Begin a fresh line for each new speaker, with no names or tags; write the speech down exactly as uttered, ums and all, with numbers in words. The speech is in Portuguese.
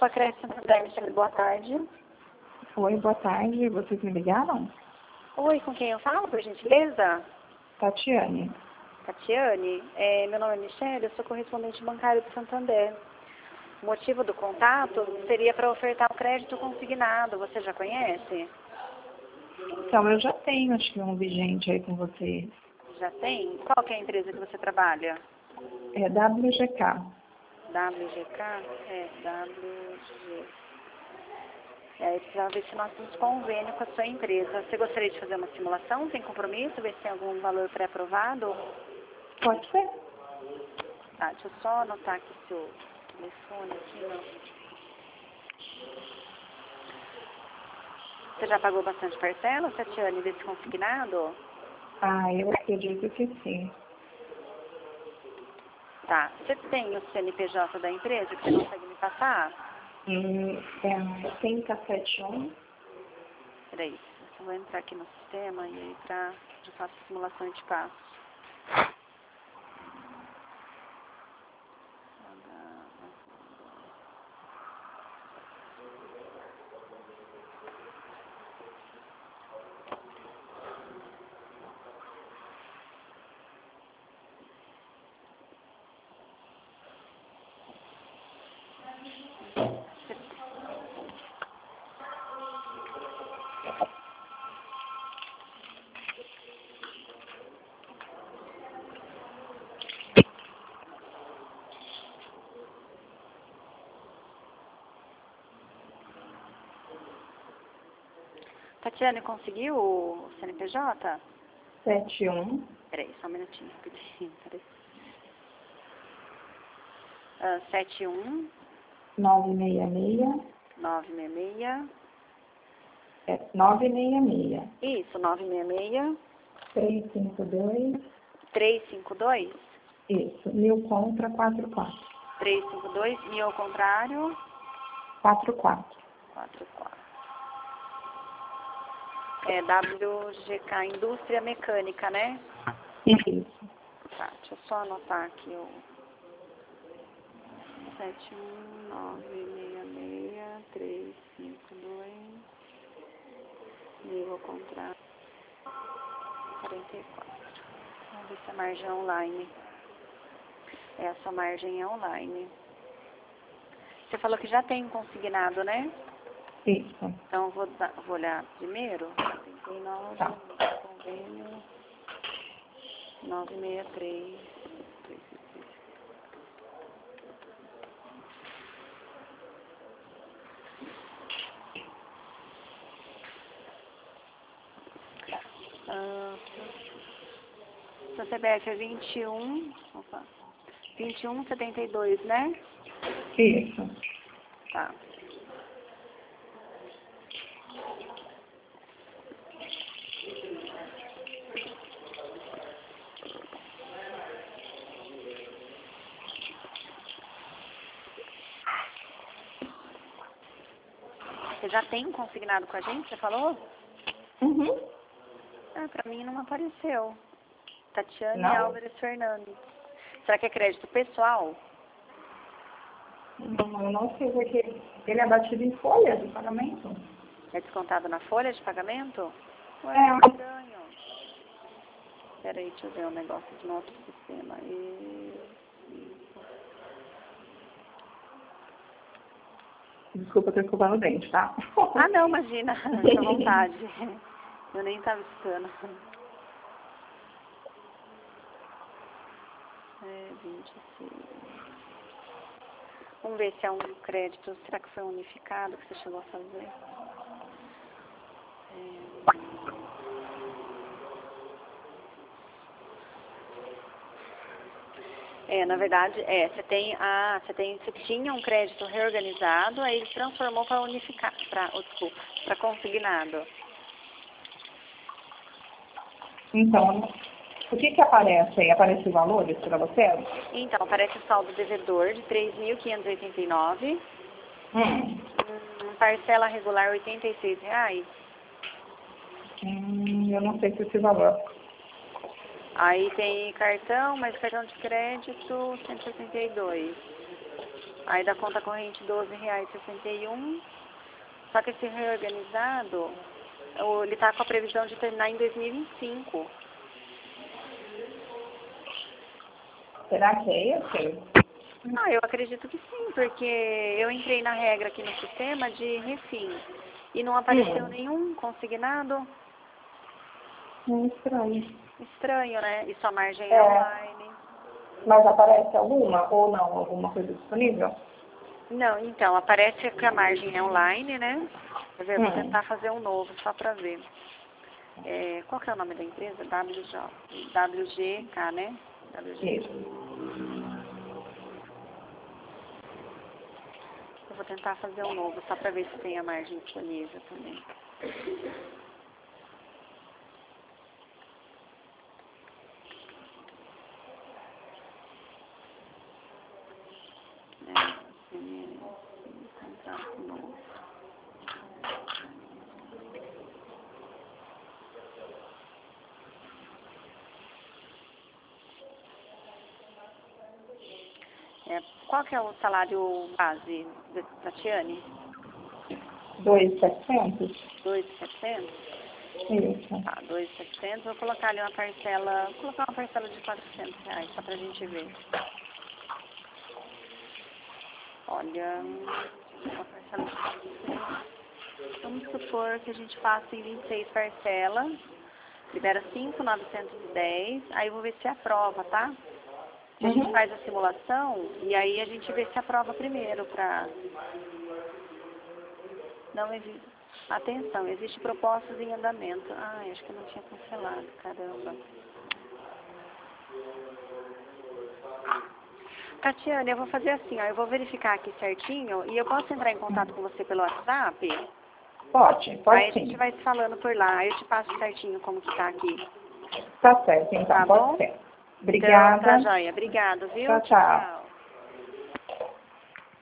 Copa Crédito Santander, boa tarde.
Oi, boa tarde. Vocês me ligaram?
Oi, com quem eu falo, por gentileza?
Tatiane.
Tatiane, é, meu nome é Michele, eu sou correspondente bancário do Santander. O motivo do contato seria para ofertar o crédito consignado. Você já conhece?
Então, eu já tenho, acho que um vigente aí com você.
Já tem? Qual que é a empresa que você trabalha?
É W G K.
W G K? É, W G. É, precisava ver se nós temos convênio com a sua empresa. Você gostaria de fazer uma simulação sem compromisso? Ver se tem algum valor pré-aprovado?
Pode ser?
Tá, deixa eu só anotar aqui seu telefone aqui, não. Você já pagou bastante parcela, Tatiane, desse consignado?
Ah, eu acredito que sim.
Tá. Você tem o C N P J da empresa que você consegue me passar?
Hum, é cinco sete um.
Peraí, eu vou entrar aqui no sistema e aí pra, eu faço a simulação e te passo. Tatiane, conseguiu o C N P J?
sete um.
Peraí, só um minutinho, rapidinho. Peraí. Ah, sete um
nove seis seis.
nove seis seis.
É nove seis seis.
Isso, nove seis seis.
três cinco dois.
três cinco dois.
Isso, mil contra quatro quatro.
três cinco dois e ao contrário?
quatro quatro.
quatro quatro. É W G K Indústria Mecânica, né?
Isso.
Tá, deixa eu só anotar aqui o sete um nove seis seis três cinco dois mil ao contrário quarenta e quatro. Vamos ver se a margem é online. É, a sua margem é online. Você falou que já tem um consignado, né?
Isso.
Então eu vou, dar, vou olhar primeiro. trinta e nove,
Tá.
convênio nove seis três. Ah, seu C P F é vinte e um, opa, vinte e um setenta e dois, né?
Isso.
Tá. Você já tem um consignado com a gente, você falou?
Uhum.
Ah, pra mim não apareceu. Tatiane
Não?
Álvares Fernandes. Será que é crédito pessoal?
Não, eu não sei porque ele é batido em folha de pagamento.
É descontado na folha de pagamento? Ué,
É.
que estranho. Peraí, deixa eu ver um negócio de um outro sistema. E...
Desculpa, eu tô escovando o dente, tá?
Ah, não, imagina. Fica à vontade. Eu nem estava escutando. É, vinte e seis. Vamos ver se é um crédito. Será que foi unificado que você chegou a fazer? É, é na verdade, é, você tem a, você tem, você tinha um crédito reorganizado, aí ele transformou para unificar, para, oh, desculpa, para consignado.
Então, o que que aparece aí? Aparece valores para você?
Então, aparece o saldo devedor de três mil quinhentos e oitenta e nove,
Hum.
hum, parcela regular oitenta e seis reais.
Hum, eu não sei se esse valor.
Aí tem cartão, mas cartão de crédito cento e sessenta e dois. Aí da conta corrente doze reais e sessenta e um. Só que esse reorganizado, ele está com a previsão de terminar em dois mil e vinte e cinco.
Será que é esse?
Ah, eu acredito que sim, porque eu entrei na regra aqui no sistema de refim e não apareceu
Hum.
nenhum consignado.
Hum, estranho.
Estranho, né? E sua margem é,
É.
online.
Mas aparece alguma ou não? Alguma coisa disponível?
Não, então, aparece que a margem é online, né? Quer ver, eu vou
Hum.
tentar fazer um novo só para ver. É, qual que é o nome da empresa? W G, W G K, né? W G K.
Isso.
Eu vou tentar fazer um novo só para ver se tem a margem disponível também. Contrato novo. É, qual que é o salário base da Tatiane?
dois mil e setecentos?
dois mil e setecentos?
Isso.
Tá, dois mil e setecentos. Vou colocar ali uma parcela, vou colocar uma parcela de quatrocentos reais, só pra gente ver. Olha, uma parcela de quatrocentos. Vamos supor que a gente faça em vinte e seis parcelas, libera cinco mil novecentos e dez, aí eu vou ver se aprova, tá? A gente
Uhum.
faz a simulação e aí a gente vê se aprova primeiro pra... Não existe... Atenção, existe propostas em andamento. Ah, acho que eu não tinha cancelado, caramba. Tatiane, eu vou fazer assim, ó, eu vou verificar aqui certinho e eu posso entrar em contato com você pelo WhatsApp?
Pode, pode
Aí a
sim.
gente vai se falando por lá, aí eu te passo certinho como que tá aqui.
Tá certo, então,
Tá
pode
bom?
ser.
Então, tá
Obrigada.
joia. Obrigado, viu?
Tchau, tchau.